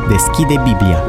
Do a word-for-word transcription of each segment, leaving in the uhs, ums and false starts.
Deschide Biblia.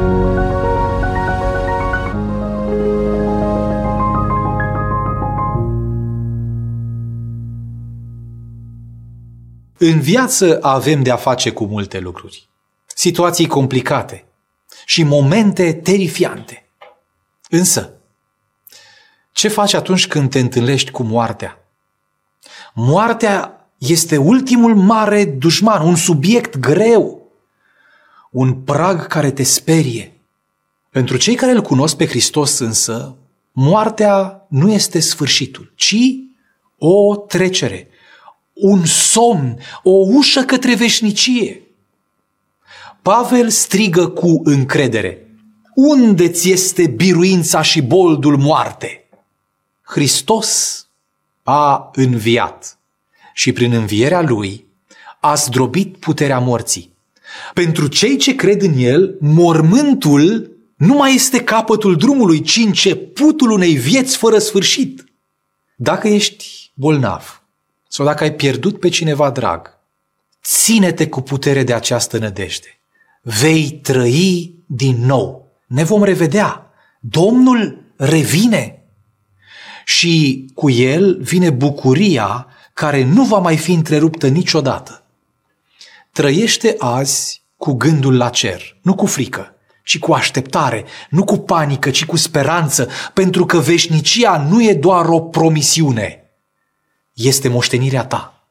În viață avem de-a face cu multe lucruri, situații complicate și momente terifiante. Însă, ce faci atunci când te întâlnești cu moartea? Moartea este ultimul mare dușman, un subiect greu, un prag care te sperie. Pentru cei care îl cunosc pe Hristos însă, moartea nu este sfârșitul, ci o trecere, un somn, o ușă către veșnicie. Pavel strigă cu încredere: unde ți este biruința și boldul, moarte? Hristos a înviat și prin învierea Lui a zdrobit puterea morții. Pentru cei ce cred în El, mormântul nu mai este capătul drumului, ci începutul unei vieți fără sfârșit. Dacă ești bolnav sau dacă ai pierdut pe cineva drag, ține-te cu putere de această nădejde. Vei trăi din nou. Ne vom revedea. Domnul revine. Și cu El vine bucuria care nu va mai fi întreruptă niciodată. Trăiește azi cu gândul la cer, nu cu frică, ci cu așteptare, nu cu panică, ci cu speranță, pentru că veșnicia nu e doar o promisiune, este moștenirea ta.